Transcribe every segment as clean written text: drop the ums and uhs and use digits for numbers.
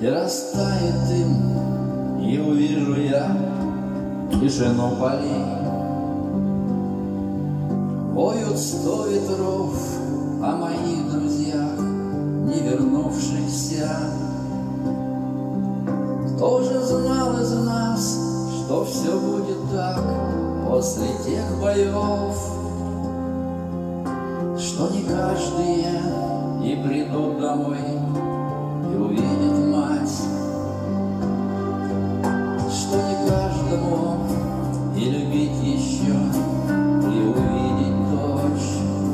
И растает дым, и увижу я тишину полей. Поют 100 ветров о моих друзьях, не вернувшихся. Кто же знал из нас, что все будет так после тех боев, что не каждые и придут домой и увидят мать, что не каждому и любить еще и увидеть дочь,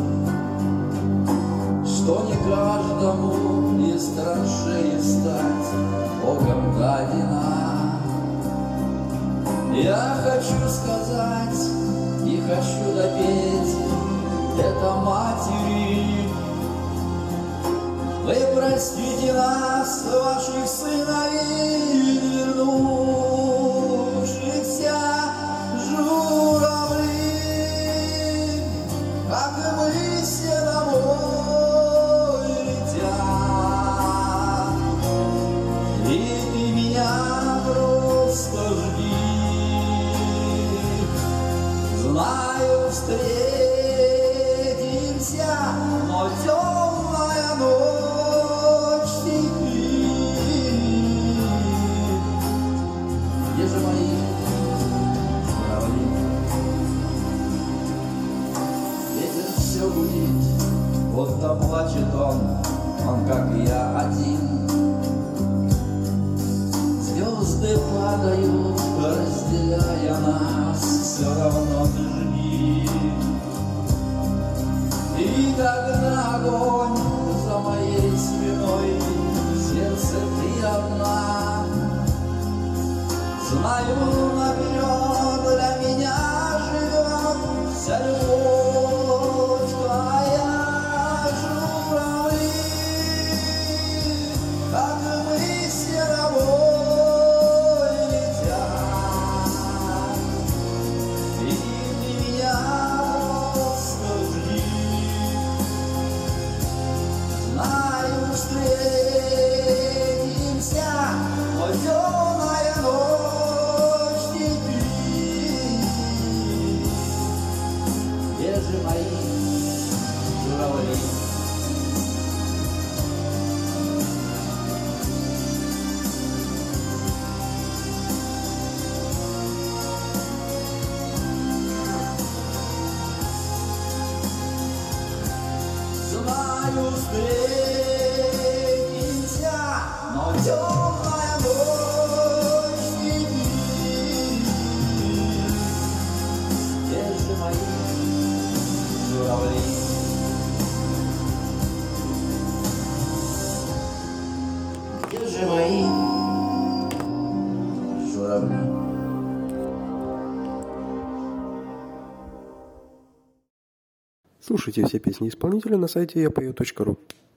что не каждому из траншеи стать Богом дадена. Я хочу сказать и хочу допеть это матери: вы простите нас, ваших сыновей, вернувшихся журавли, как и мы все домой летят. И ты меня просто жди, знаю, встретимся, но темная ночь теперь. Где же мои журавли? Ветер все гудит, будто плачет он как и я один. Звезды падают, разделяя нас, все равно ты жги. И когда огонь за моей спиной, в сердце ты одна, знаю наперед, для меня живет вся любовь твоя. Журавли, как и мы все домой летят. И ты меня просто жди, знаю, встретимся, но темная ночь теперь. Где же мои журавли? Знаю, встретимся, но темная ночь теперь. Где же мои журавли? Где же мои журавли? Слушайте все песни исполнителя на сайте yapою.ru.